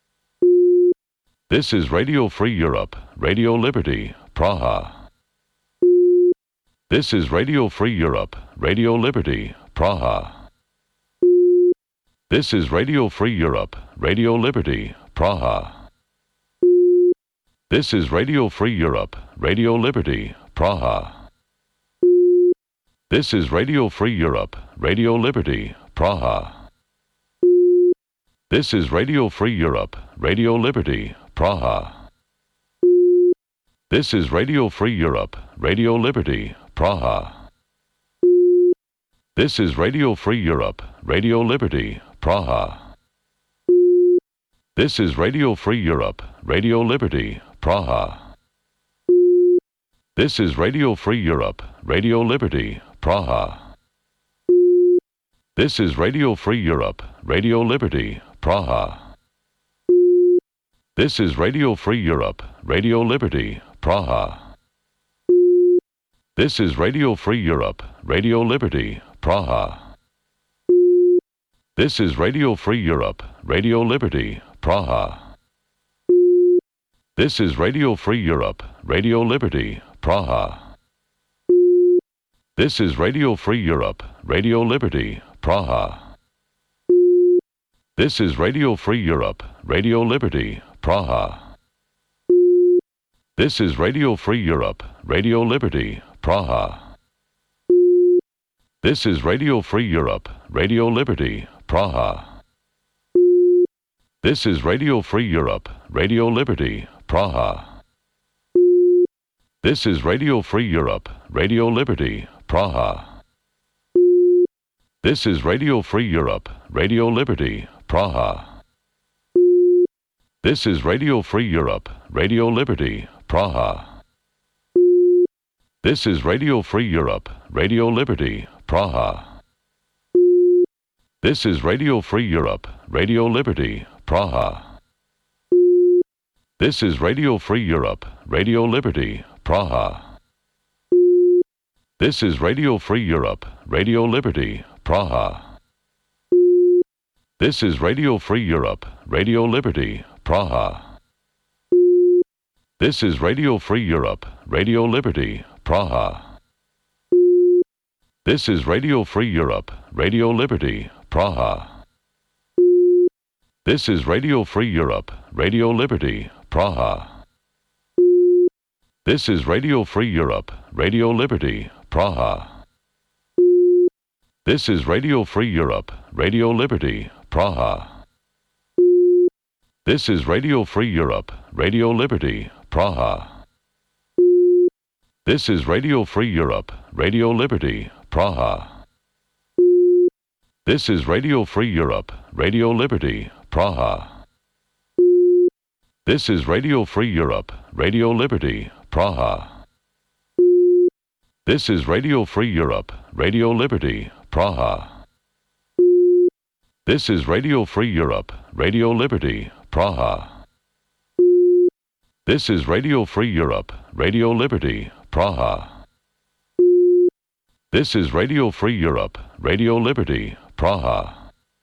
This is Radio Free Europe, Radio Liberty, Praha. This is Radio Free Europe, Radio Liberty, Praha. This is Radio Free Europe, Radio Liberty, Praha. This is Radio Free Europe, Radio Liberty, Praha. This is Radio Free Europe, Radio Liberty, Praha. This is Radio Free Europe, Radio Liberty, Praha. This is Radio Free Europe, Radio Liberty, Praha. This is Radio Free Europe, Radio Liberty, Praha. This is Radio Free Europe, Radio Liberty, Praha. This is Radio Free Europe, Radio Liberty, Praha. This is Radio Free Europe, Radio Liberty, Praha. This is Radio Free Europe, Radio Liberty, Praha. This is Radio Free Europe, Radio Liberty, Praha. This is Radio Free Europe, Radio Liberty, Praha. This is Radio Free Europe, Radio Liberty, Praha. This is Radio Free Europe, Radio Liberty, Praha. This is Radio Free Europe, Radio Liberty, Praha. This is Radio Free Europe, Radio Liberty, Praha. This is Radio Free Europe, Radio Liberty, Praha. This is Radio Free Europe, Radio Liberty, Praha. This is Radio Free Europe, Radio Liberty, Praha. This is Radio Free Europe, Radio Liberty, Praha. This is Radio Free Europe, Radio Liberty, Praha. This is Radio Free Europe, Radio Liberty, Praha. This is Radio Free Europe, Radio Liberty, Praha. This is Radio Free Europe, Radio Liberty, Praha. This is Radio Free Europe, Radio Liberty, Praha. This is Radio Free Europe, Radio Liberty, Praha. This is Radio Free Europe, Radio Liberty, Praha. This is Radio Free Europe, Radio Liberty, Praha. This is Radio Free Europe, Radio Liberty, Praha. This is Radio Free Europe, Radio Liberty, Praha. This is Radio Free Europe, Radio Liberty, Praha. This is Radio Free Europe, Radio Liberty, Praha. This is Radio Free Europe, Radio Liberty, Praha. This is Radio Free Europe, Radio Liberty, Praha. This is Radio Free Europe, Radio Liberty, Praha. This is Radio Free Europe, Radio Liberty, Praha. This is Radio Free Europe, Radio Liberty, Praha. This is Radio Free Europe, Radio Liberty, Praha. This is Radio Free Europe, Radio Liberty, Praha.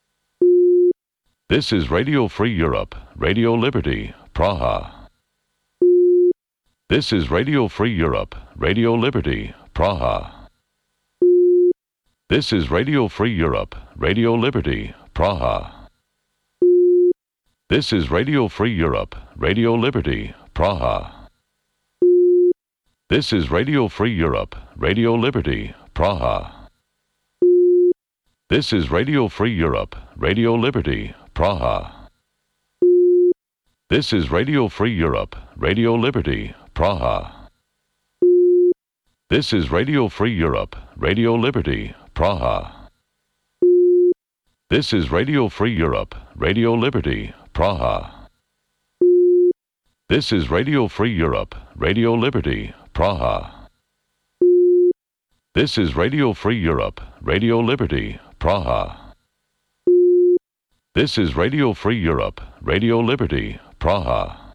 This is Radio Free Europe, Radio Liberty, Praha. This is Radio Free Europe, Radio Liberty, Praha. This is Radio Free Europe, Radio Liberty, Praha. This is Radio Free Europe, Radio Liberty, Praha. This is Radio Free Europe, Radio Liberty, Praha. This is Radio Free Europe, Radio Liberty, Praha. This is Radio Free Europe, Radio Liberty, Praha. This is Radio Free Europe, Radio Liberty, Praha. This is Radio Free Europe, Radio Liberty, Praha. This is Radio Free Europe, Radio Liberty, Praha. This is Radio Free Europe, Radio Liberty, Praha. This is Radio Free Europe, Radio Liberty, Praha.